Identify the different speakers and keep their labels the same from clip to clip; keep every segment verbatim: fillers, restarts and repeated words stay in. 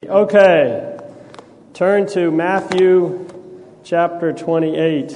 Speaker 1: Okay, turn to Matthew chapter twenty-eight.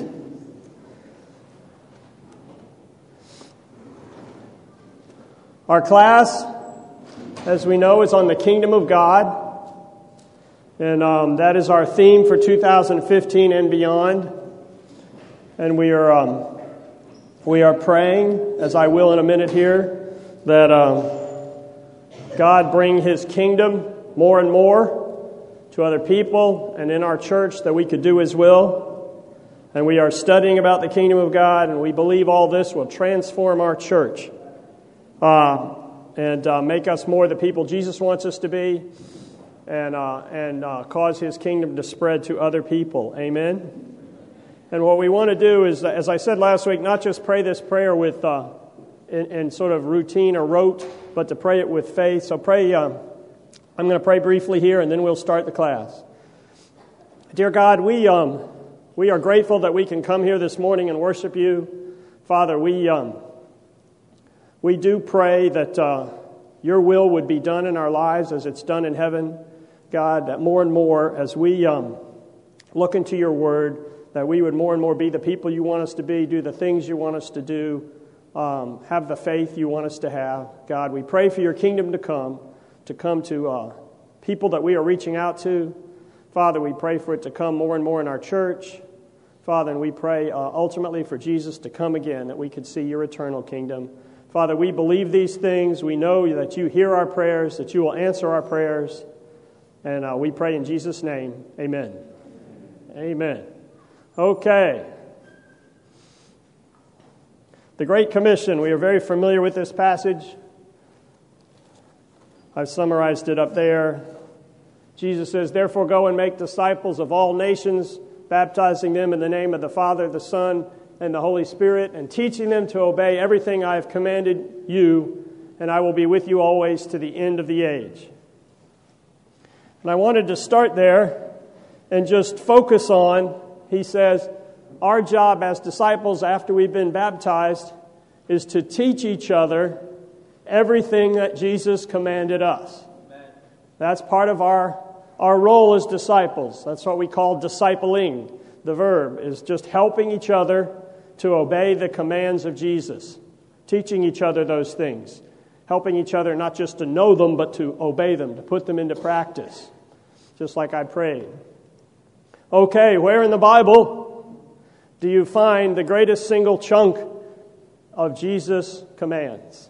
Speaker 1: Our class, as we know, is on the kingdom of God, and um, that is our theme for two thousand fifteen and beyond. And we are um, we are praying, as I will in a minute here, that um, God bring His kingdom more and more to other people and in our church, that we could do His will. And we are studying about the kingdom of God, and we believe all this will transform our church uh, and uh, make us more the people Jesus wants us to be, and uh, and uh, cause His kingdom to spread to other people. Amen. And what we want to do is, as I said last week, not just pray this prayer with uh, in, in sort of routine or rote, but to pray it with faith. So pray. Uh, I'm going to pray briefly here, and then we'll start the class. Dear God, we um, we are grateful that we can come here this morning and worship You. Father, we um, we do pray that uh, Your will would be done in our lives as it's done in heaven. God, that more and more as we um, look into Your Word, that we would more and more be the people You want us to be, do the things You want us to do, um, have the faith You want us to have. God, we pray for Your kingdom to come. to come to uh, people that we are reaching out to. Father, we pray for it to come more and more in our church. Father, and we pray uh, ultimately for Jesus to come again, that we could see Your eternal kingdom. Father, we believe these things. We know that You hear our prayers, that You will answer our prayers. And uh, we pray in Jesus' name, amen. Amen. Okay. The Great Commission. We are very familiar with this passage. I've summarized it up there. Jesus says, "Therefore go and make disciples of all nations, baptizing them in the name of the Father, the Son, and the Holy Spirit, and teaching them to obey everything I have commanded you, and I will be with you always to the end of the age." And I wanted to start there and just focus on, he says, our job as disciples after we've been baptized is to teach each other everything that Jesus commanded us. Amen. That's part of our, our role as disciples. That's what we call discipling. The verb is just helping each other to obey the commands of Jesus. Teaching each other those things. Helping each other not just to know them, but to obey them, to put them into practice. Just like I prayed. Okay, where in the Bible do you find the greatest single chunk of Jesus' commands?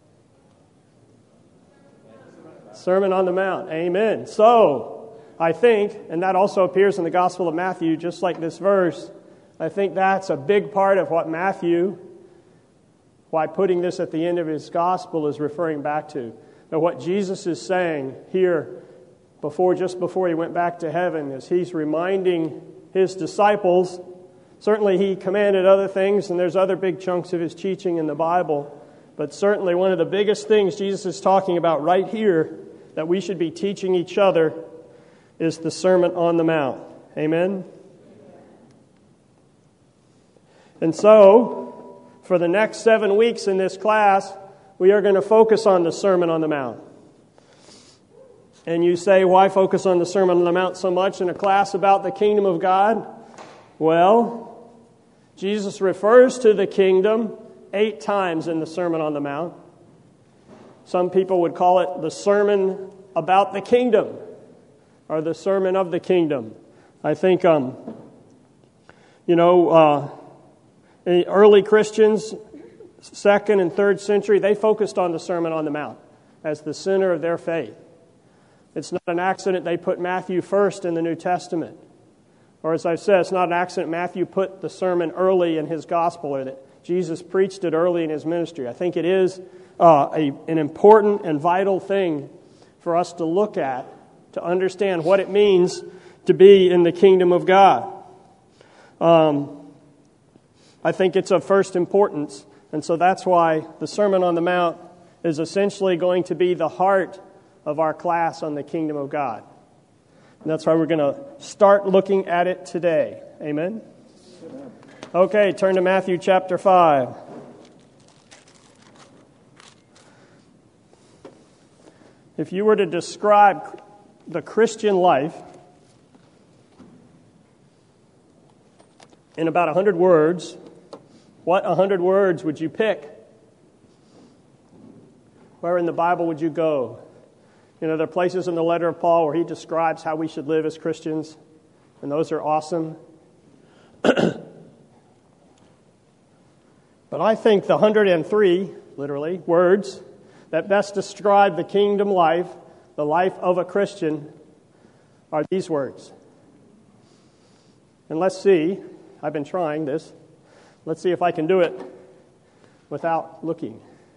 Speaker 1: Sermon on the Mount. Amen. So, I think, and that also appears in the Gospel of Matthew, just like this verse, I think that's a big part of what Matthew, why putting this at the end of his Gospel, is referring back to. But what Jesus is saying here, before just before he went back to heaven, is he's reminding his disciples, certainly he commanded other things, and there's other big chunks of his teaching in the Bible, but certainly one of the biggest things Jesus is talking about right here that we should be teaching each other is the Sermon on the Mount. Amen? And so, for the next seven weeks in this class, we are going to focus on the Sermon on the Mount. And you say, why focus on the Sermon on the Mount so much in a class about the kingdom of God? Well, Jesus refers to the kingdom eight times in the Sermon on the Mount. Some people would call it the sermon about the kingdom, or the sermon of the kingdom. I think, um, you know, uh, early Christians, second and third century, they focused on the Sermon on the Mount as the center of their faith. It's not an accident they put Matthew first in the New Testament. Or as I said, it's not an accident Matthew put the sermon early in his gospel, or that Jesus preached it early in his ministry. I think it is uh, a, an important and vital thing for us to look at, to understand what it means to be in the kingdom of God. Um, I think it's of first importance, and so that's why the Sermon on the Mount is essentially going to be the heart of our class on the kingdom of God. And that's why we're going to start looking at it today. Amen? Okay, turn to Matthew chapter five. If you were to describe the Christian life in about one hundred words, what one hundred words would you pick? Where in the Bible would you go? You know, there are places in the letter of Paul where he describes how we should live as Christians, and those are awesome. But I think the one hundred three, literally, words that best describe the kingdom life, the life of a Christian, are these words. And let's see, I've been trying this. Let's see if I can do it without looking.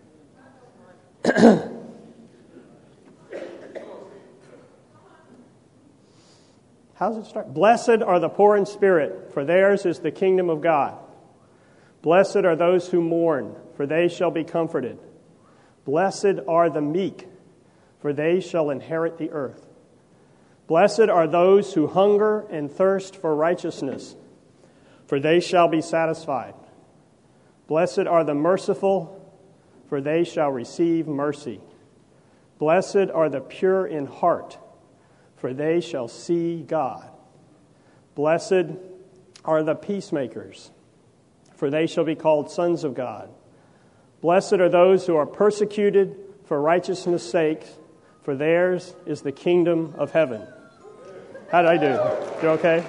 Speaker 1: How does it start? Blessed are the poor in spirit, for theirs is the kingdom of God. Blessed are those who mourn, for they shall be comforted. Blessed are the meek, for they shall inherit the earth. Blessed are those who hunger and thirst for righteousness, for they shall be satisfied. Blessed are the merciful, for they shall receive mercy. Blessed are the pure in heart, for they shall see God. Blessed are the peacemakers, for they shall be called sons of God. Blessed are those who are persecuted for righteousness' sake, for theirs is the kingdom of heaven. How did I do? You okay?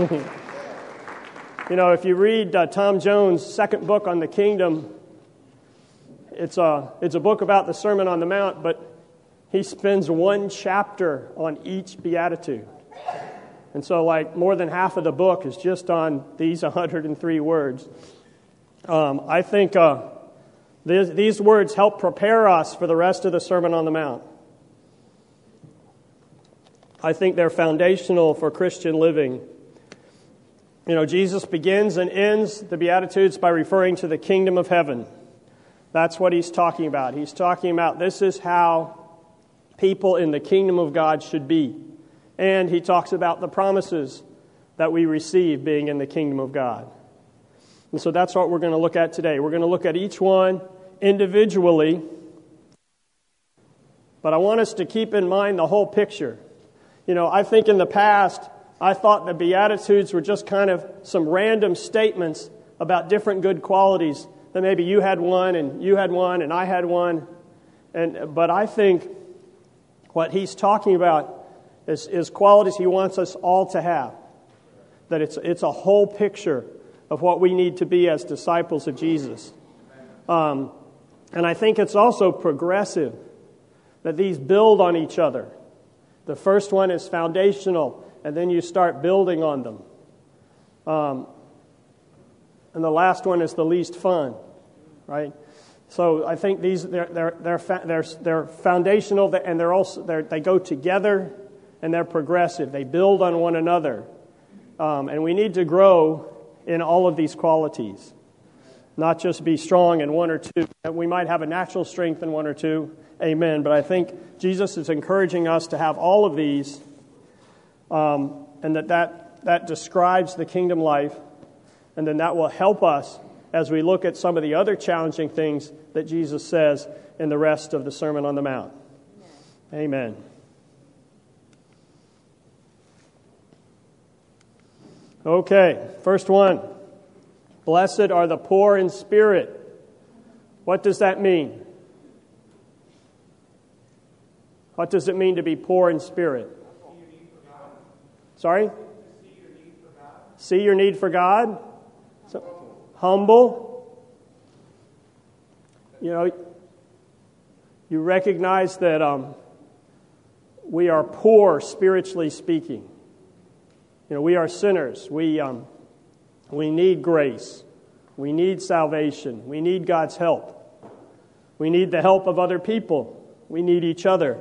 Speaker 1: You know, if you read uh, Tom Jones' second book on the kingdom, it's a, it's a book about the Sermon on the Mount, but he spends one chapter on each beatitude. And so, like, more than half of the book is just on these one hundred three words. Um, I think uh, these, these words help prepare us for the rest of the Sermon on the Mount. I think they're foundational for Christian living. You know, Jesus begins and ends the Beatitudes by referring to the kingdom of heaven. That's what he's talking about. He's talking about this is how people in the kingdom of God should be. And he talks about the promises that we receive being in the kingdom of God. And so that's what we're going to look at today. We're going to look at each one individually. But I want us to keep in mind the whole picture. You know, I think in the past, I thought the Beatitudes were just kind of some random statements about different good qualities. That maybe you had one, and you had one, and I had one. And but I think what he's talking about is, is qualities he wants us all to have. That it's it's a whole picture of what we need to be as disciples of Jesus. Um, and I think it's also progressive, that these build on each other. The first one is foundational, and then you start building on them. Um, and the last one is the least fun, right? So I think these they're they're they're they're, they're foundational, and they're also they're, they go together, and they're progressive. They build on one another, um, and we need to grow in all of these qualities, not just be strong in one or two. We might have a natural strength in one or two, amen. But I think Jesus is encouraging us to have all of these, um, and that, that that describes the kingdom life, and then that will help us as we look at some of the other challenging things that Jesus says in the rest of the Sermon on the Mount. Amen. Okay, first one. Blessed are the poor in spirit. What does that mean? What does it mean to be poor in spirit? Sorry? See your need for God. So, humble. You know, you recognize that um, we are poor spiritually speaking. You know, we are sinners. We um, we need grace. We need salvation. We need God's help. We need the help of other people. We need each other.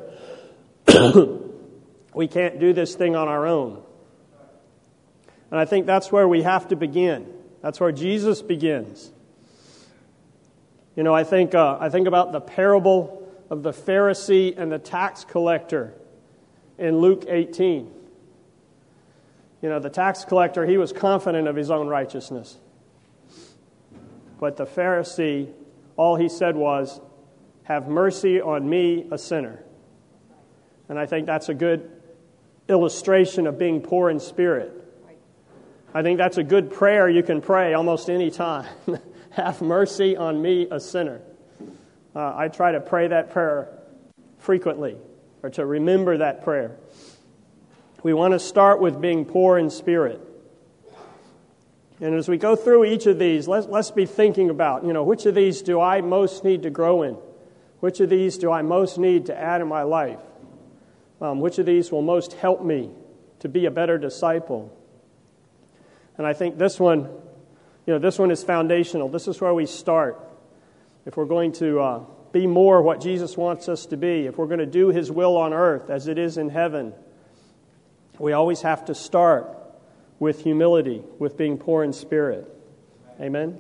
Speaker 1: We can't do this thing on our own. And I think that's where we have to begin. That's where Jesus begins. You know, I think uh, I think about the parable of the Pharisee and the tax collector in Luke eighteen. You know, the tax collector, he was confident of his own righteousness. But the Pharisee, all he said was, "Have mercy on me, a sinner." And I think that's a good illustration of being poor in spirit. I think that's a good prayer you can pray almost any time. Have mercy on me, a sinner. Uh, I try to pray that prayer frequently, or to remember that prayer. We want to start with being poor in spirit. And as we go through each of these, let's, let's be thinking about, you know, which of these do I most need to grow in? Which of these do I most need to add in my life? Um, which of these will most help me to be a better disciple? And I think this one, you know, this one is foundational. This is where we start. If we're going to uh, be more what Jesus wants us to be, if we're going to do His will on earth as it is in heaven, we always have to start with humility, with being poor in spirit. Amen?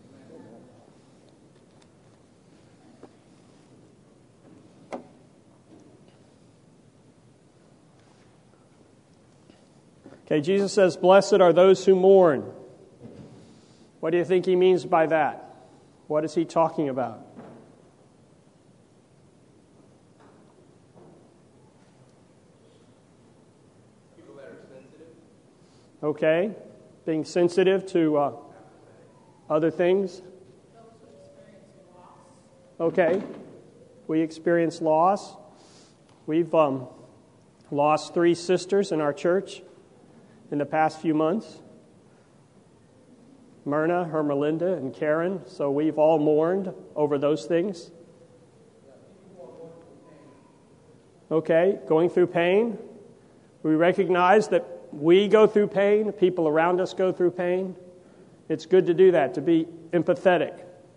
Speaker 1: Okay, Jesus says, "Blessed are those who mourn." What do you think He means by that? What is He talking about?
Speaker 2: People that are sensitive.
Speaker 1: Okay, being sensitive to uh, other things.
Speaker 3: Those who experience loss.
Speaker 1: Okay, we experience loss. We've um, lost three sisters in our church in the past few months. Myrna, Hermelinda, and Karen. So we've all mourned over those things. Okay, going through pain. We recognize that we go through pain, people around us go through pain. It's good to do that, to be empathetic.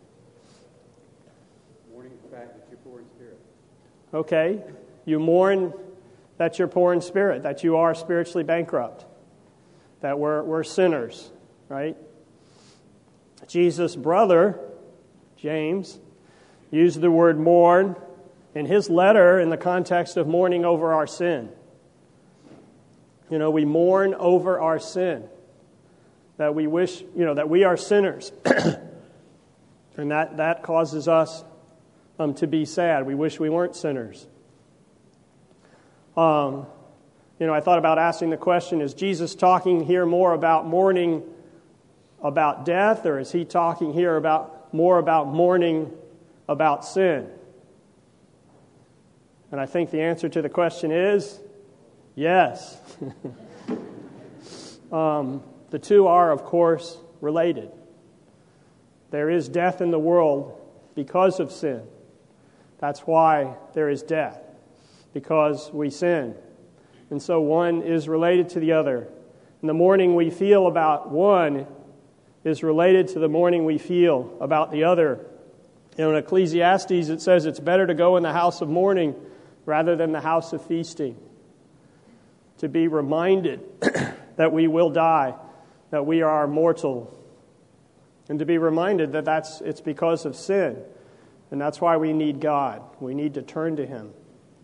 Speaker 2: Mourning the fact that you're poor in spirit.
Speaker 1: Okay, you mourn that you're poor in spirit, that you are spiritually bankrupt, that we're, we're sinners, right? Jesus' brother, James, used the word mourn in his letter in the context of mourning over our sin. You know, we mourn over our sin, that we wish, you know, that we are sinners. And that, that causes us um, to be sad. We wish we weren't sinners. Um, you know, I thought about asking the question, is Jesus talking here more about mourning about death, or is He talking here about more about mourning about sin? And I think the answer to the question is yes. um, the two are, of course, related. There is death in the world because of sin. That's why there is death, because we sin. And so one is related to the other. And the mourning we feel about one is related to the mourning we feel about the other. You know, in Ecclesiastes it says it's better to go in the house of mourning rather than the house of feasting. To be reminded that we will die, that we are mortal, and to be reminded that that's it's because of sin, and that's why we need God. We need to turn to Him.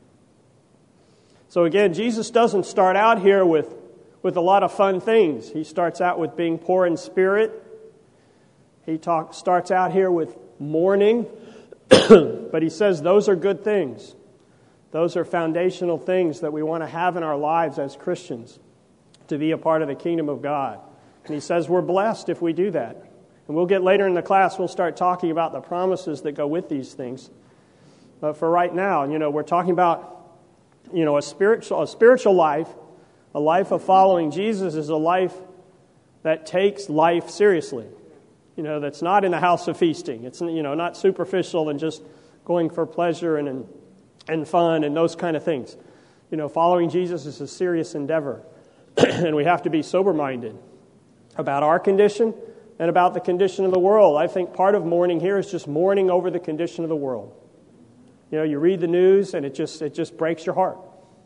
Speaker 1: So again, Jesus doesn't start out here with, with a lot of fun things. He starts out with being poor in spirit. He talk, starts out here with mourning, but He says those are good things. Those are foundational things that we want to have in our lives as Christians to be a part of the kingdom of God. And He says we're blessed if we do that. And we'll get later in the class, we'll start talking about the promises that go with these things. But for right now, you know, we're talking about, you know, a spiritual, a spiritual life, a life of following Jesus is a life that takes life seriously. You know, that's not in the house of feasting. It's, you know, not superficial and just going for pleasure and and, and fun and those kind of things. You know, following Jesus is a serious endeavor. And we have to be sober-minded about our condition and about the condition of the world. I think part of mourning here is just mourning over the condition of the world. You know, you read the news and it just it just breaks your heart.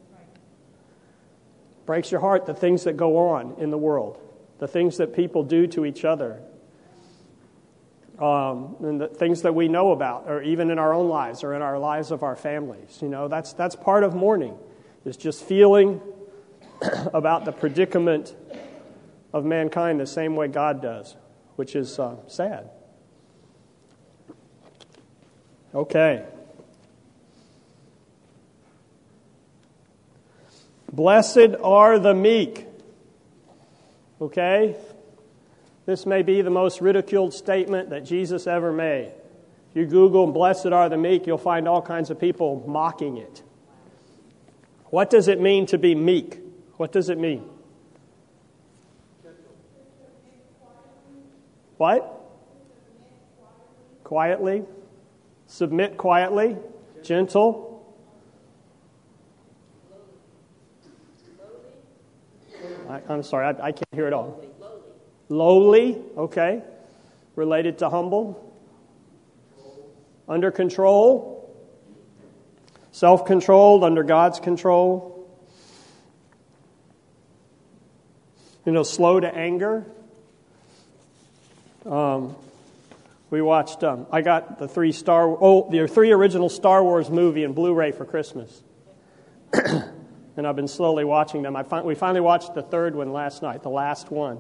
Speaker 1: Breaks your heart, the things that go on in the world, the things that people do to each other, um, and the things that we know about, or even in our own lives or in our lives of our families. You know, that's that's part of mourning, is just feeling about the predicament of mankind the same way God does, which is uh, sad. Okay. Blessed are the meek. Okay? This may be the most ridiculed statement that Jesus ever made. If you Google blessed are the meek, you'll find all kinds of people mocking it. What does it mean to be meek? What does it mean? What? Quietly. Submit quietly. Gentle. I, I'm sorry, I, I can't hear it all. Lowly. Okay. Related to humble. Under control. Self-controlled, under God's control. You know, slow to anger. Um, we watched, um, I got the three Star, oh, the three original Star Wars movie in Blu-ray for Christmas. And I've been slowly watching them. I fin- we finally watched the third one last night, the last one.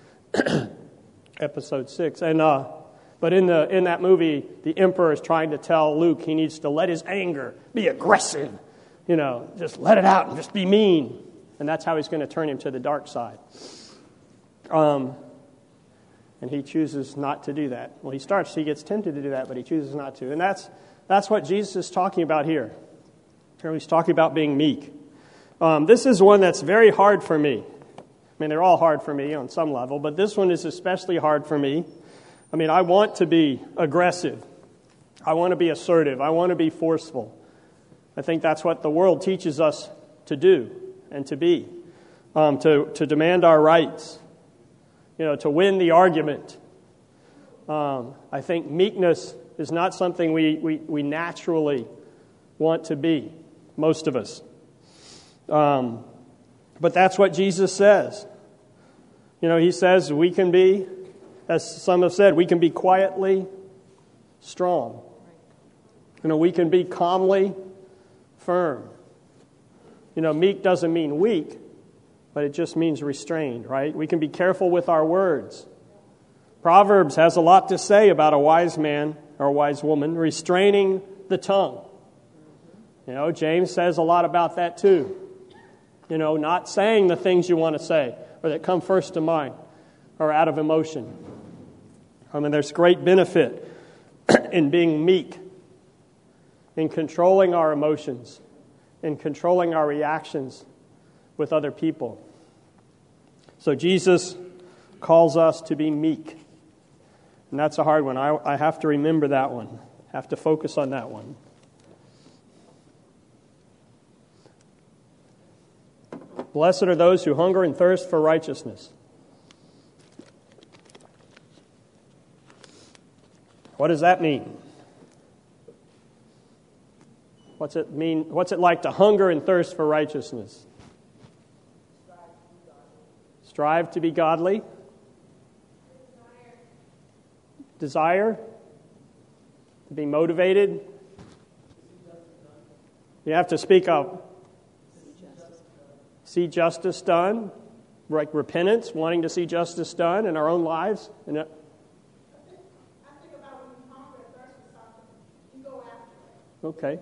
Speaker 1: Episode six. And, uh, but in the in that movie, the Emperor is trying to tell Luke he needs to let his anger be aggressive. You know, just let it out and just be mean. And that's how he's going to turn him to the dark side. Um, and he chooses not to do that. Well, he starts, he gets tempted to do that, but he chooses not to. And that's that's what Jesus is talking about here. Here he's talking about being meek. Um, this is one that's very hard for me. I mean, they're all hard for me on some level, but this one is especially hard for me. I mean, I want to be aggressive. I want to be assertive. I want to be forceful. I think that's what the world teaches us to do and to be, um, to, to demand our rights, you know, to win the argument. Um, I think meekness is not something we, we, we naturally want to be, most of us. Um, but that's what Jesus says. You know, he says we can be, as some have said, we can be quietly strong. You know, we can be calmly firm. You know, meek doesn't mean weak, but it just means restrained, right? We can be careful with our words. Proverbs has a lot to say about a wise man or a wise woman restraining the tongue. You know, James says a lot about that too. You know, not saying the things you want to say or that come first to mind or out of emotion. I mean, there's great benefit in being meek, in controlling our emotions, in controlling our reactions with other people. So Jesus calls us to be meek. And that's a hard one. I, I have to remember that one. I have to focus on that one. Blessed are those who hunger and thirst for righteousness. What does that mean? What's it mean? What's it like to hunger and thirst for righteousness? Strive to be godly. Desire. To be motivated. You have to speak up. See justice done. Like repentance, wanting to see justice done in our own lives. And it, okay.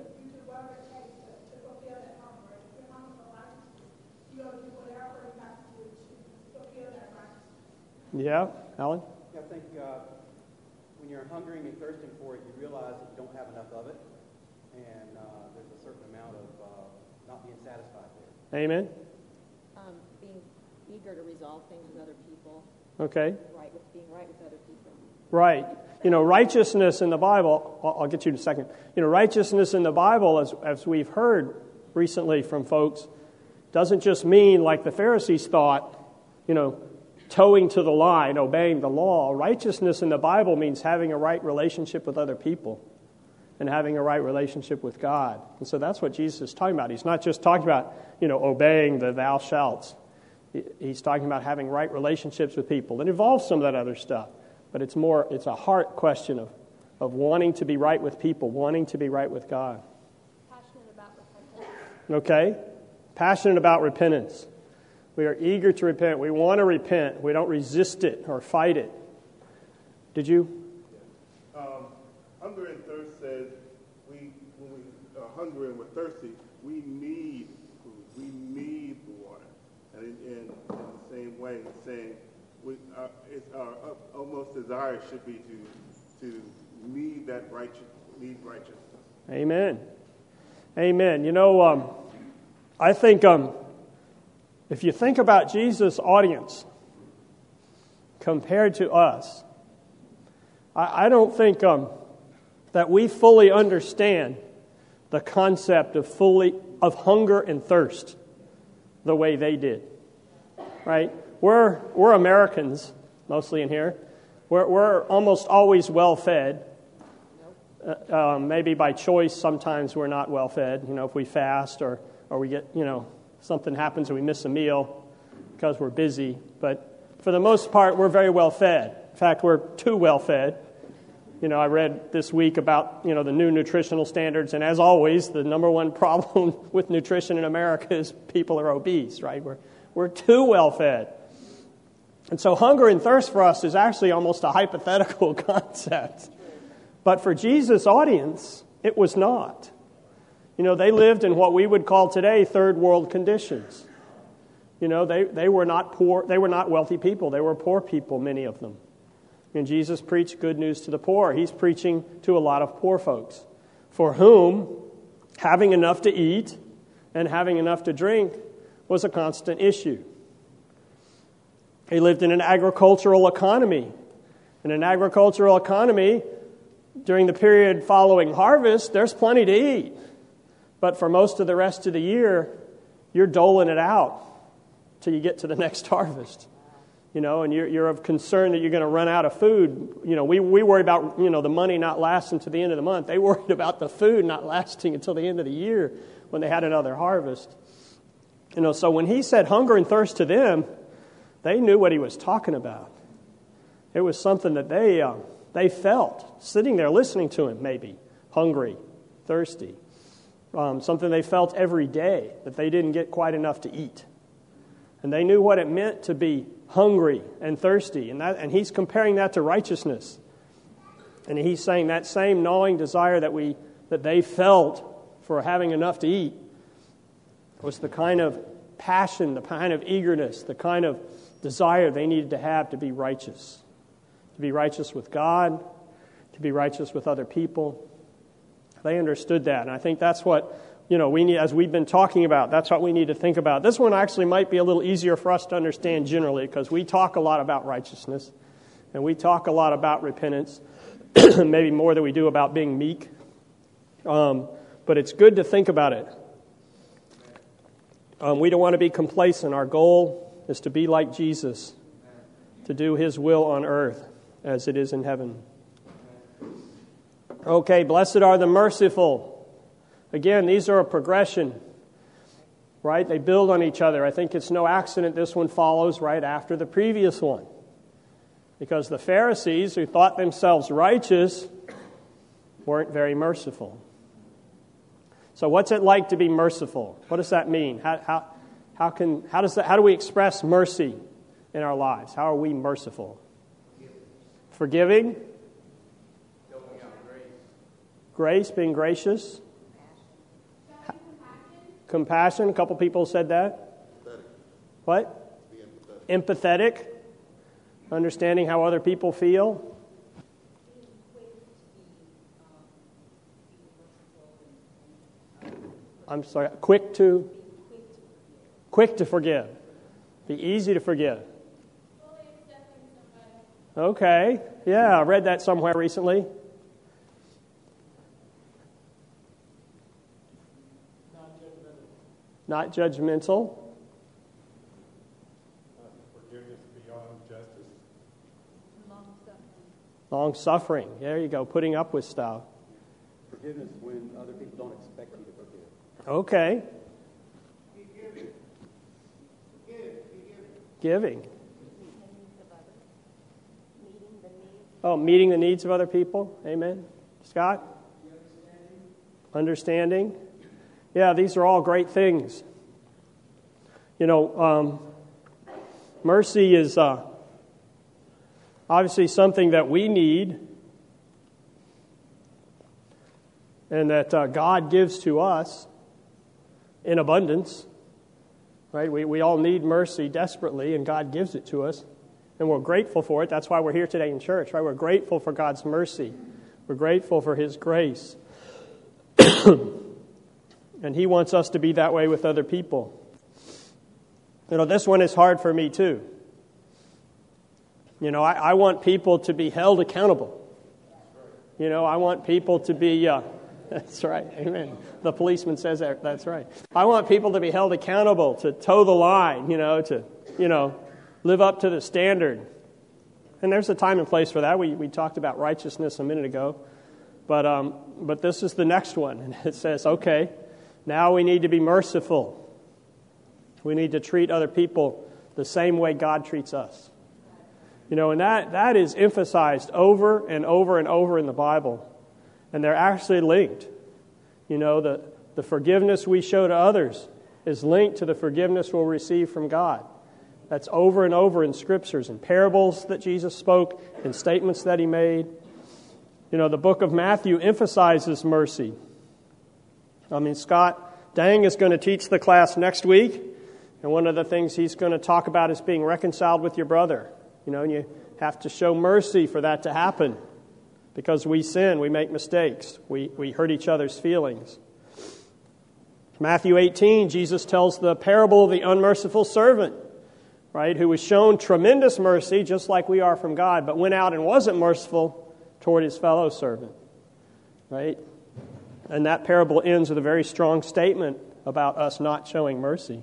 Speaker 1: Yeah, Alan?
Speaker 2: I think uh, when you're hungering and thirsting for it, you realize that you don't have enough of it, and uh, there's a certain amount of uh, not being satisfied there.
Speaker 1: Amen.
Speaker 4: Um, being eager to resolve things with other people.
Speaker 1: Okay.
Speaker 4: Right with being right with other people.
Speaker 1: Right. You know, righteousness in the Bible, I'll, I'll get you in a second. You know, righteousness in the Bible, as, as we've heard recently from folks, doesn't just mean, like the Pharisees thought, you know, towing to the line, obeying the law. Righteousness in the Bible means having a right relationship with other people and having a right relationship with God. And so that's what Jesus is talking about. He's not just talking about, you know, obeying the thou shalts. He's talking about having right relationships with people. It involves some of that other stuff. But it's more, it's a heart question of, of wanting to be right with people, wanting to be right with God.
Speaker 3: Passionate about repentance.
Speaker 1: Okay? Passionate about repentance. We are eager to repent. We want to repent. We don't resist it or fight it. Did you?
Speaker 5: Yeah. Um, hunger and thirst says we, when we are hungry and we're thirsty, we need food. we need the water. And in, in, in the same way, he's saying we, uh, it's our uh, almost desire should be to to need that righteous, need righteousness.
Speaker 1: Amen. Amen. You know, um, I think um, if you think about Jesus' audience compared to us, I, I don't think um, that we fully understand the concept of fully of hunger and thirst the way they did. Right? We're we're Americans, mostly in here. We're we're almost always well fed. Uh, um, maybe by choice, sometimes we're not well fed. You know, if we fast or or we get, you know, something happens and we miss a meal because we're busy. But for the most part, we're very well fed. In fact, we're too well fed. You know, I read this week about, you know, the new nutritional standards, and as always, the number one problem with nutrition in America is people are obese, right? We're we're too well fed. And so hunger and thirst for us is actually almost a hypothetical concept. But for Jesus' audience, it was not. You know, they lived in what we would call today third world conditions. You know, they, they were not poor, they were not wealthy people. They were poor people, many of them. And Jesus preached good news to the poor. He's preaching to a lot of poor folks for whom having enough to eat and having enough to drink was a constant issue. He lived in an agricultural economy. In an agricultural economy, during the period following harvest, there's plenty to eat. But for most of the rest of the year, you're doling it out till you get to the next harvest. You know, and you're, you're of concern that you're going to run out of food. You know, we, we worry about, you know, the money not lasting to the end of the month. They worried about the food not lasting until the end of the year when they had another harvest. You know, so when he said hunger and thirst to them, they knew what he was talking about. It was something that they uh, they felt, sitting there listening to him maybe, hungry, thirsty. Um, something they felt every day, that they didn't get quite enough to eat. And they knew what it meant to be hungry and thirsty. And that, and he's comparing that to righteousness. And he's saying that same gnawing desire that we that they felt for having enough to eat was the kind of passion, the kind of eagerness, the kind of desire they needed to have to be righteous. To be righteous with God, to be righteous with other people. They understood that. And I think that's what, you know, we need, as we've been talking about, that's what we need to think about. This one actually might be a little easier for us to understand generally because we talk a lot about righteousness and we talk a lot about repentance, maybe more than we do about being meek. Um, but it's good to think about it. Um, we don't want to be complacent. Our goal is to be like Jesus, to do His will on earth as it is in heaven. Okay, blessed are the merciful. Again, these are a progression, right? They build on each other. I think it's no accident this one follows right after the previous one. Because the Pharisees, who thought themselves righteous, weren't very merciful. So what's it like to be merciful? What does that mean? How how how can how does that how do we express mercy in our lives? How are we merciful? Forgiving? Grace, being gracious. Compassion. Compassion. A couple people said that. Empathetic. What? Empathetic. empathetic. Understanding how other people feel. I'm sorry. Quick to. Quick to forgive. Be easy to forgive. Okay. Yeah, I read that somewhere recently. Not judgmental.
Speaker 5: Uh, forgiveness beyond justice.
Speaker 3: Long-suffering.
Speaker 1: Long-suffering. There you go. Putting up with stuff.
Speaker 2: Forgiveness when other people don't expect you to forgive.
Speaker 1: Okay.
Speaker 5: Giving.
Speaker 1: Giving. Oh, meeting the needs of other people. Amen. Scott? Understanding. Yeah, these are all great things. You know, um, mercy is uh, obviously something that we need and that uh, God gives to us in abundance. right? We, we all need mercy desperately, and God gives it to us. And we're grateful for it. That's why we're here today in church, right? We're grateful for God's mercy. We're grateful for His grace. And He wants us to be that way with other people. You know, this one is hard for me too. You know, I, I want people to be held accountable. You know, I want people to be, uh, that's right, amen. The policeman says that, that's right. I want people to be held accountable, to toe the line, you know, to, you know, live up to the standard. And there's a time and place for that. We we talked about righteousness a minute ago. But um, but this is the next one. And it says, okay, now we need to be merciful. We need to treat other people the same way God treats us. You know, and that, that is emphasized over and over and over in the Bible. And they're actually linked. You know, the, the forgiveness we show to others is linked to the forgiveness we'll receive from God. That's over and over in scriptures and parables that Jesus spoke and statements that He made. You know, the book of Matthew emphasizes mercy. I mean, Scott Dang is going to teach the class next week. And one of the things he's going to talk about is being reconciled with your brother. You know, and you have to show mercy for that to happen. Because we sin, we make mistakes, we, we hurt each other's feelings. Matthew eighteen, Jesus tells the parable of the unmerciful servant, right, who was shown tremendous mercy, just like we are from God, but went out and wasn't merciful toward his fellow servant, right? And that parable ends with a very strong statement about us not showing mercy.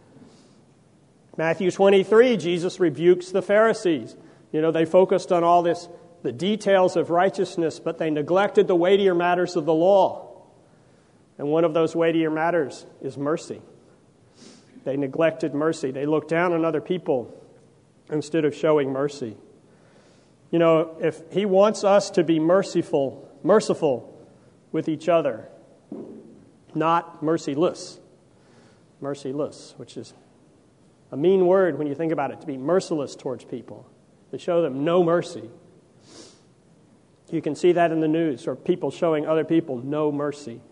Speaker 1: Matthew twenty-three, Jesus rebukes the Pharisees. You know, they focused on all this, the details of righteousness, but they neglected the weightier matters of the law. And one of those weightier matters is mercy. They neglected mercy. They looked down on other people instead of showing mercy. You know, if He wants us to be merciful, merciful with each other, not merciless. Merciless, which is a mean word when you think about it, to be merciless towards people, to show them no mercy. You can see that in the news, or people showing other people no mercy.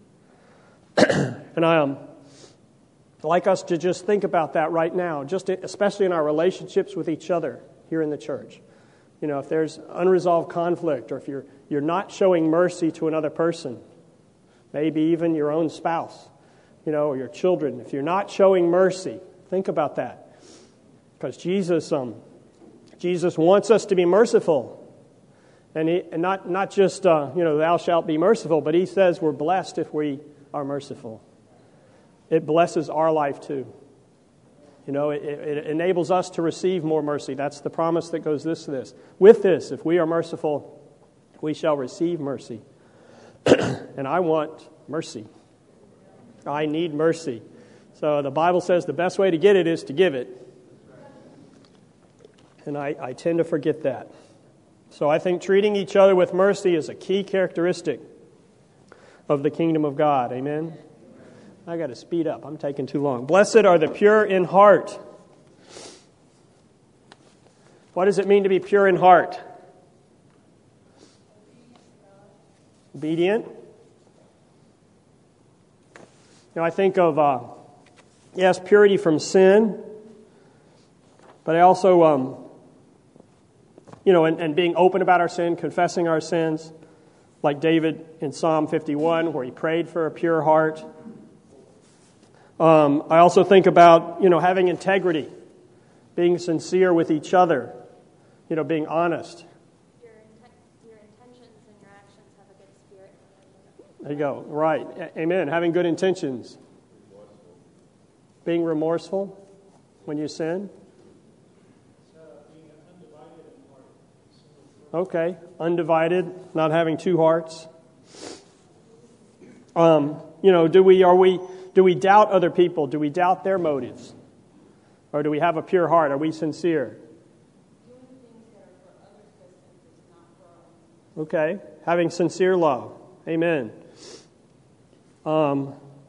Speaker 1: And I um, like us to just think about that right now, just especially in our relationships with each other here in the church. You know, if there's unresolved conflict, or if you're you're not showing mercy to another person, maybe even your own spouse, you know, or your children, if you're not showing mercy, think about that. Because Jesus um, Jesus wants us to be merciful. And, he, and not, not just, uh, you know, thou shalt be merciful, but He says we're blessed if we are merciful. It blesses our life too. You know, it, it enables us to receive more mercy. That's the promise that goes this to this. With this, if we are merciful, we shall receive mercy. And I want mercy. I need mercy. So the Bible says the best way to get it is to give it. And I, I tend to forget that. So I think treating each other with mercy is a key characteristic of the kingdom of God. Amen? I got to speed up. I'm taking too long. Blessed are the pure in heart. What does it mean to be pure in heart? Obedient. You know, I think of, uh, yes, purity from sin, but I also... Um, You know, and, and being open about our sin, confessing our sins, like David in Psalm fifty-one, where he prayed for a pure heart. Um, I also think about, you know, having integrity, being sincere with each other, you know, being honest.
Speaker 3: Your, inten- your intentions and your actions have a good spirit.
Speaker 1: There you go. Right. A- Amen. Having good intentions. Being remorseful when you sin. Okay, undivided, not having two hearts. Um, you know, do we are we do we doubt other people? Do we doubt their motives, or do we have a pure heart? Are we sincere?
Speaker 4: Doing things that are for others' best interest, not for our own.
Speaker 1: Okay, having sincere love. Amen. Um.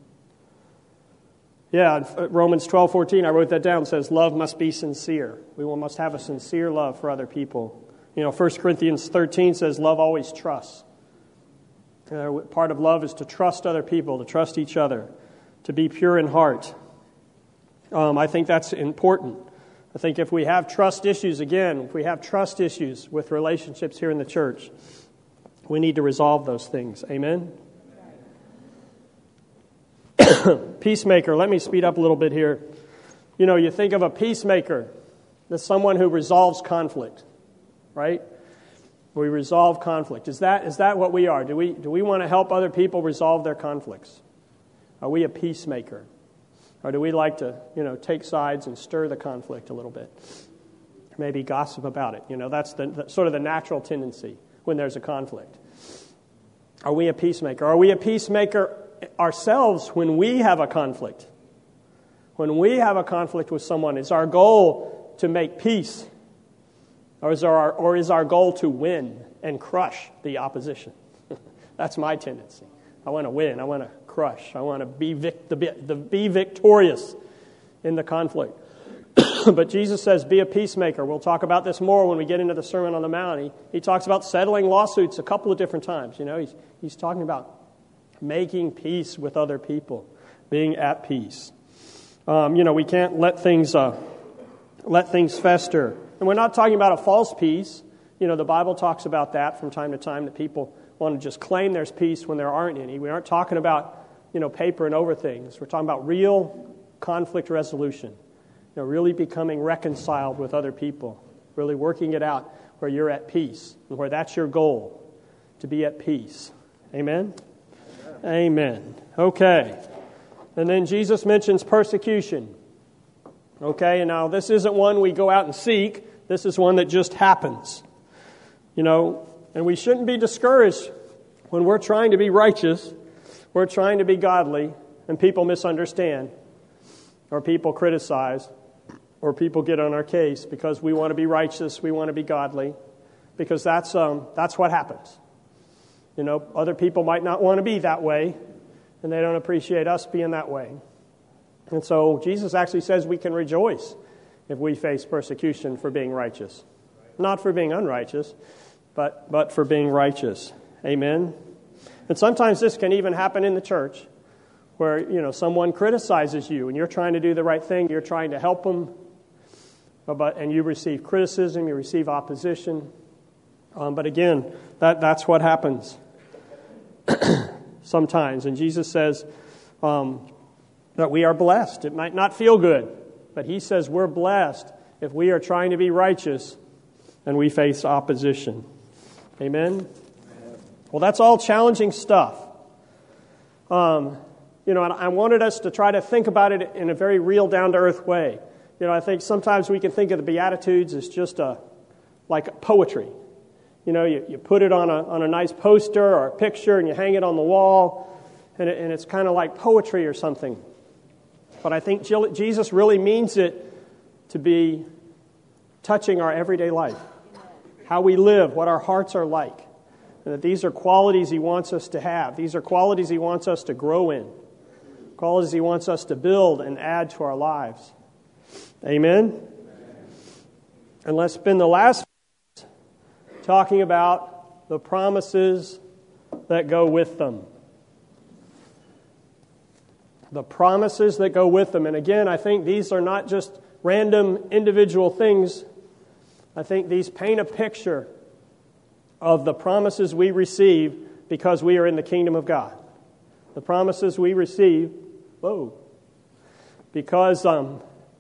Speaker 1: Yeah, Romans twelve fourteen. I wrote that down. It says love must be sincere. We must have a sincere love for other people. You know, First Corinthians thirteen says love always trusts. Uh, part of love is to trust other people, to trust each other, to be pure in heart. Um, I think that's important. I think if we have trust issues, again, if we have trust issues with relationships here in the church, we need to resolve those things. Amen? Peacemaker, let me speed up a little bit here. You know, you think of a peacemaker as someone who resolves conflict, right? We resolve conflict. Is that is that what we are? Do we do we want to help other people resolve their conflicts? Are we a peacemaker? Or do we like to, you know, take sides and stir the conflict a little bit? Maybe gossip about it. You know, that's the, the sort of the natural tendency when there's a conflict. Are we a peacemaker? Are we a peacemaker ourselves when we have a conflict? When we have a conflict with someone, is our goal to make peace? Or is our, or is our goal to win and crush the opposition? That's my tendency. I want to win. I want to crush. I want to be, vic- the, the, be victorious in the conflict. But Jesus says, be a peacemaker. We'll talk about this more when we get into the Sermon on the Mount. He, he talks about settling lawsuits a couple of different times. You know, he's, he's talking about making peace with other people, being at peace. Um, you know, we can't let things uh, let things fester. And we're not talking about a false peace. You know, the Bible talks about that from time to time, that people want to just claim there's peace when there aren't any. We aren't talking about, you know, papering over things. We're talking about real conflict resolution. You know, really becoming reconciled with other people. Really working it out where you're at peace. And where that's your goal, to be at peace. Amen? Amen. Amen. Okay. And then Jesus mentions persecution. Okay, and now this isn't one we go out and seek. This is one that just happens. You know, and we shouldn't be discouraged when we're trying to be righteous, we're trying to be godly, and people misunderstand, or people criticize, or people get on our case because we want to be righteous, we want to be godly, because that's um, that's what happens. You know, other people might not want to be that way, and they don't appreciate us being that way. And so Jesus actually says we can rejoice if we face persecution for being righteous. Not for being unrighteous, but but for being righteous. Amen? And sometimes this can even happen in the church where, you know, someone criticizes you and you're trying to do the right thing, you're trying to help them, but and you receive criticism, you receive opposition. Um, but again, that that's what happens sometimes. And Jesus says um, that we are blessed. It might not feel good, but he says we're blessed if we are trying to be righteous and we face opposition. Amen? Well, that's all challenging stuff. Um, you know, and I wanted us to try to think about it in a very real, down-to-earth way. You know, I think sometimes we can think of the Beatitudes as just a like poetry. You know, you, you put it on a on a nice poster or a picture and you hang it on the wall, and, it, and it's kind of like poetry or something. But I think Jesus really means it to be touching our everyday life, how we live, what our hearts are like, and that these are qualities he wants us to have. These are qualities he wants us to grow in, qualities he wants us to build and add to our lives. Amen? And let's spend the last talking about the promises that go with them. The promises that go with them. And again, I think these are not just random individual things. I think these paint a picture of the promises we receive because we are in the kingdom of God. The promises we receive, whoa, because um,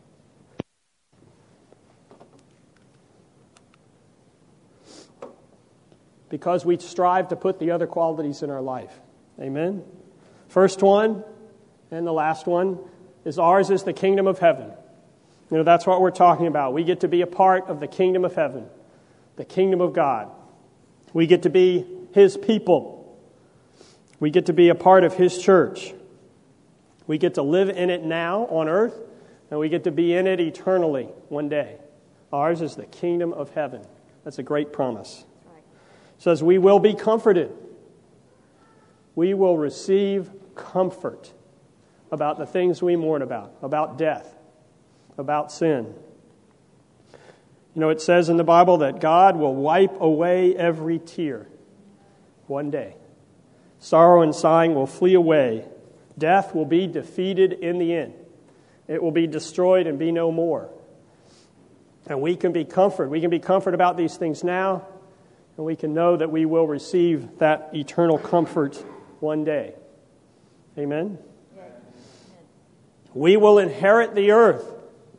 Speaker 1: because we strive to put the other qualities in our life. Amen? First one, and the last one, is ours is the kingdom of heaven. You know, that's what we're talking about. We get to be a part of the kingdom of heaven, the kingdom of God. We get to be his people. We get to be a part of his church. We get to live in it now on earth, and we get to be in it eternally one day. Ours is the kingdom of heaven. That's a great promise. It says we will be comforted. We will receive comfort about the things we mourn about, about death, about sin. You know, it says in the Bible that God will wipe away every tear one day. Sorrow and sighing will flee away. Death will be defeated in the end. It will be destroyed and be no more. And we can be comforted. We can be comforted about these things now, and we can know that we will receive that eternal comfort one day. Amen? Yes. We will inherit the earth.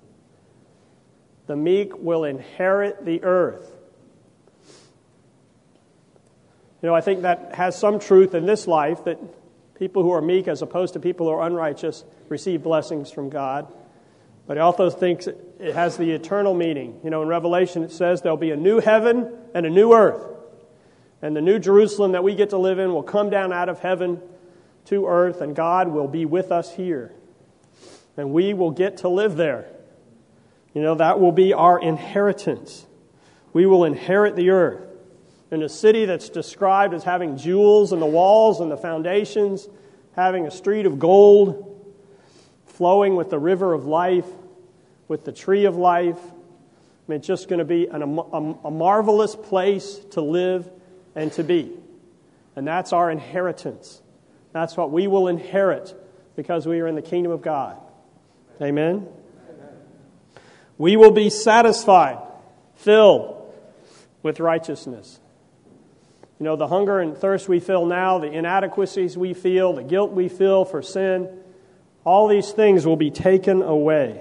Speaker 1: The meek will inherit the earth. You know, I think that has some truth in this life, that people who are meek as opposed to people who are unrighteous receive blessings from God. But I also think it has the eternal meaning. You know, in Revelation it says there'll be a new heaven and a new earth. And the new Jerusalem that we get to live in will come down out of heaven to earth, and God will be with us here. And we will get to live there. You know, that will be our inheritance. We will inherit the earth. In a city that's described as having jewels in the walls and the foundations, having a street of gold, flowing with the river of life, with the tree of life. I mean, it's just going to be an, a, a marvelous place to live and to be. And that's our inheritance. That's what we will inherit because we are in the kingdom of God. Amen? Amen. We will be satisfied, filled with righteousness. You know, the hunger and thirst we feel now, the inadequacies we feel, the guilt we feel for sin, all these things will be taken away.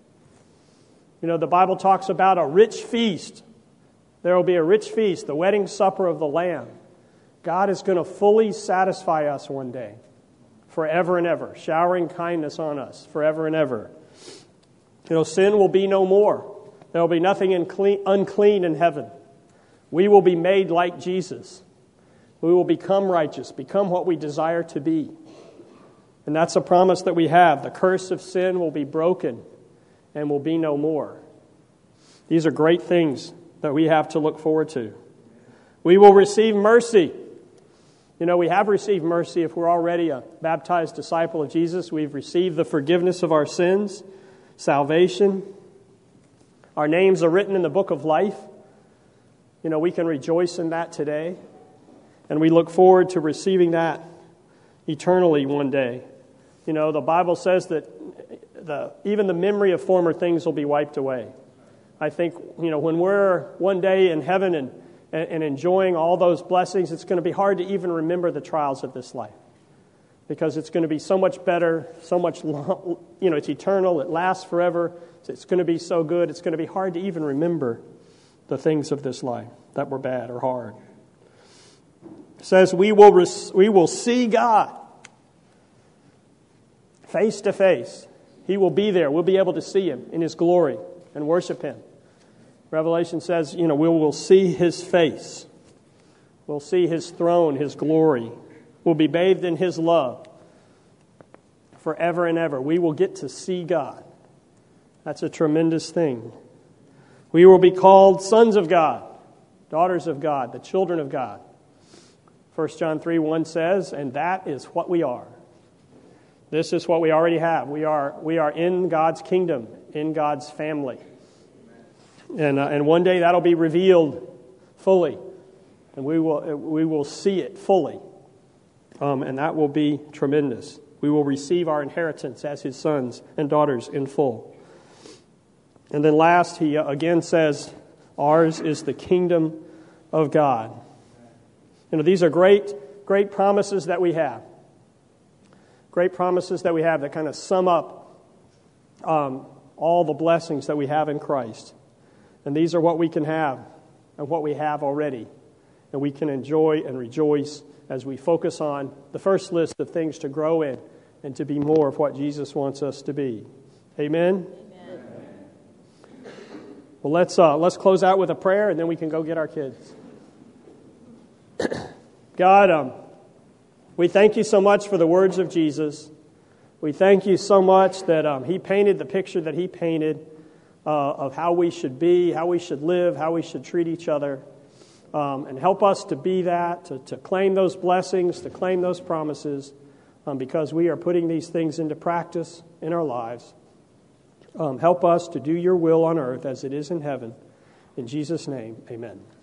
Speaker 1: You know, the Bible talks about a rich feast. There will be a rich feast, the wedding supper of the Lamb. God is going to fully satisfy us one day, forever and ever, showering kindness on us forever and ever. You know, sin will be no more. There will be nothing unclean in heaven. We will be made like Jesus. We will become righteous, become what we desire to be. And that's a promise that we have. The curse of sin will be broken and will be no more. These are great things that we have to look forward to. We will receive mercy. You know, we have received mercy if we're already a baptized disciple of Jesus. We've received the forgiveness of our sins, salvation. Our names are written in the book of life. You know, we can rejoice in that today. And we look forward to receiving that eternally one day. You know, the Bible says that the, even the memory of former things will be wiped away. I think, you know, when we're one day in heaven and, and, and enjoying all those blessings, it's going to be hard to even remember the trials of this life. Because it's going to be so much better, so much, long, you know, it's eternal, it lasts forever. It's going to be so good, it's going to be hard to even remember the things of this life that were bad or hard. It says we will res- we will see God face to face. He will be there. We'll be able to see Him in His glory and worship Him. Revelation says, you know, we will see His face. We'll see His throne, His glory. We'll be bathed in His love forever and ever. We will get to see God. That's a tremendous thing. We will be called sons of God, daughters of God, the children of God. First John three one says, and that is what we are. This is what we already have. We are we are in God's kingdom, in God's family. And uh, and one day that'll be revealed fully. And we will we will see it fully. Um, and that will be tremendous. We will receive our inheritance as His sons and daughters in full. And then last, he again says, ours is the kingdom of God. You know, these are great, great promises that we have. Great promises that we have that kind of sum up um, all the blessings that we have in Christ. And these are what we can have and what we have already. And we can enjoy and rejoice as we focus on the first list of things to grow in and to be more of what Jesus wants us to be. Amen? Amen. Well, let's uh, let's close out with a prayer, and then we can go get our kids. God, um, we thank you so much for the words of Jesus. We thank you so much that um, He painted the picture that He painted uh, of how we should be, how we should live, how we should treat each other. Um, and help us to be that, to, to claim those blessings, to claim those promises, um, because we are putting these things into practice in our lives. Um, help us to do your will on earth as it is in heaven. In Jesus' name, amen.